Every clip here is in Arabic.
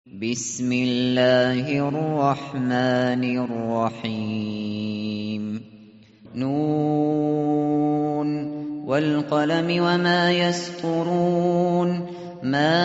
بسم الله الرحمن الرحيم نون والقلم وما يسطرون ما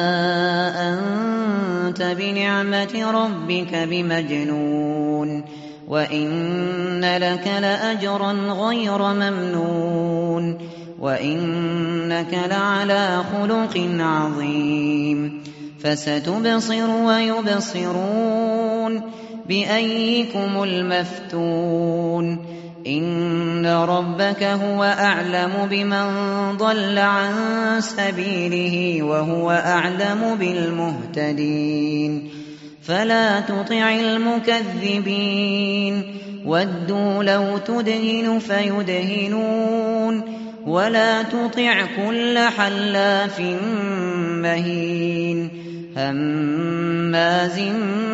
أنت بنعمة ربك بمجنون وإن لك لأجرا غير ممنون وإنك لعلى خلق عظيم فستبصر ويبصرون بأيكم المفتون إن ربك هو أعلم بمن ضل عن سبيله وهو أعلم بالمهتدين فلا تطع المكذبين ودوا لو تدهن فيدهنون ولا تطع كل حلاف مهين هماز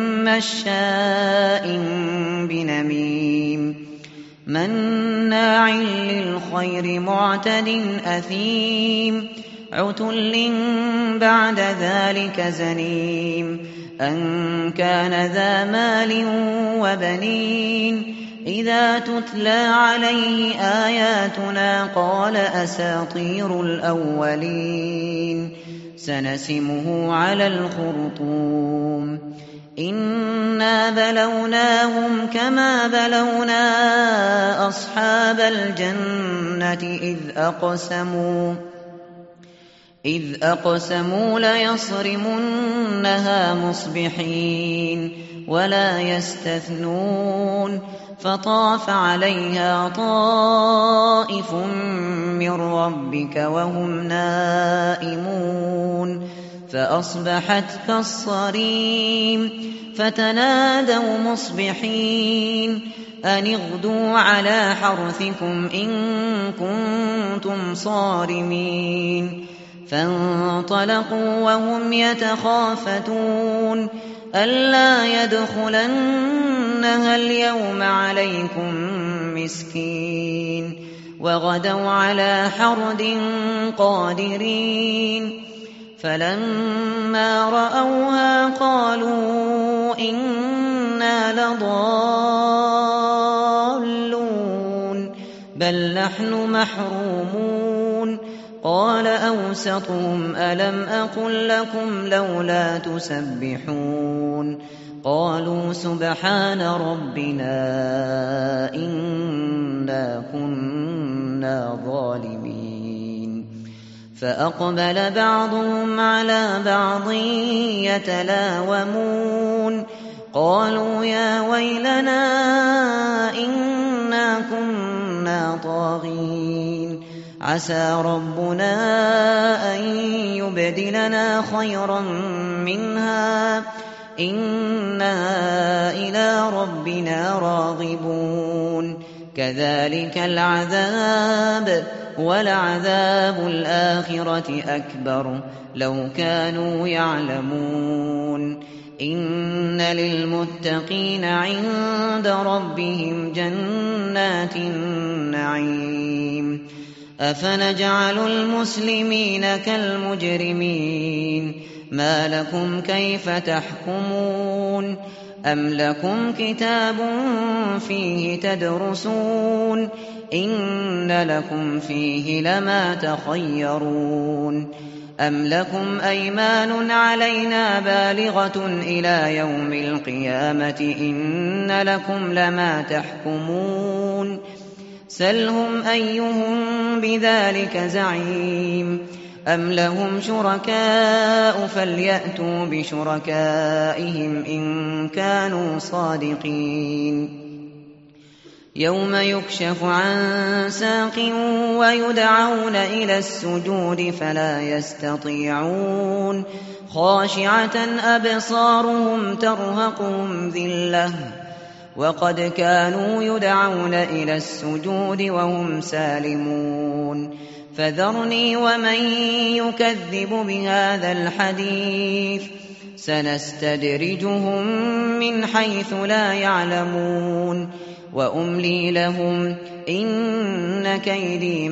مشاء بنميم مناع للخير معتد أثيم عتل بعد ذلك زنيم أن كان ذا مال وبنين إذا تتلى عليه آياتنا قال أساطير الأولين سنسمه على الخرطوم إنا بلوناهم كما بلونا أصحاب الجنة إذ أقسموا ليصرمنها مصبحين ولا يستثنون فطاف عليها طائف من ربك وهم نائمون فأصبحت كالصريم فتنادوا مصبحين أن اغدوا على حرثكم إن كنتم صارمين فانطلقوا وهم يتخافتون ألا يدخلنها اليوم عليكم مسكين وغدوا على حرد قادرين فلما رأوها قالوا إنا لضالون بل نحن محرومون قال أوسطهم ألم أقل لكم لولا تسبحون قالوا سبحان ربنا إنا كنا ظالمين فأقبل بعضهم على بعض يتلاومون قالوا يا ويلنا إنا كنا طاغين عسى ربنا أن يبدلنا خيرا منها إنا إلى ربنا راغبون كذلك العذاب ولعذاب الآخرة أكبر لو كانوا يعلمون إن للمتقين عند ربهم جنات النعيم أفنجعل المسلمين كالمجرمين ما لكم كيف تحكمون أم لكم كتاب فيه تدرسون إن لكم فيه لما تخيرون أم لكم أيمان علينا بالغة إلى يوم القيامة إن لكم لما تحكمون سلهم أيهم بذلك زعيم أم لهم شركاء فليأتوا بشركائهم إن كانوا صادقين يوم يكشف عن ساق ويدعون إلى السجود فلا يستطيعون خاشعة أبصارهم ترهقهم ذلة وقد كانوا يدعون إلى السجود وهم سالمون فذرني ومن يكذب بهذا الحديث سنستدرجهم من حيث لا يعلمون وأملي لهم إن كيدي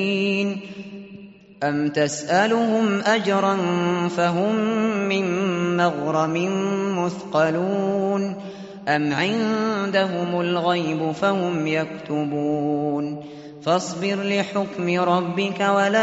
متين أم تسألهم أجرا فهم من مغرم مثقلون أم عندهم الغيب فهم يكتبون فاصبر لحكم ربك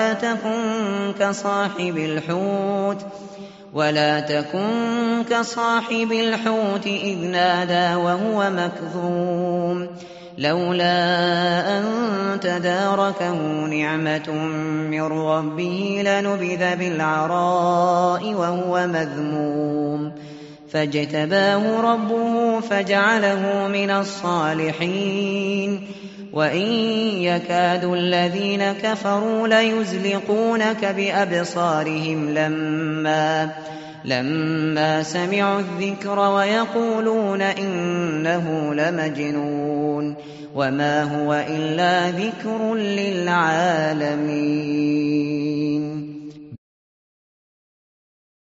ولا تكن كصاحب الحوت إذ نادى وهو مكظوم لولا أن تداركه نعمة من ربه لنبذ بالعراء وهو مذموم فاجتباه ربه فجعله من الصالحين وإن يكاد الذين كفروا ليزلقونك بأبصارهم لما سمعوا الذكر ويقولون إنه لمجنون وما هو إلا ذكر للعالمين.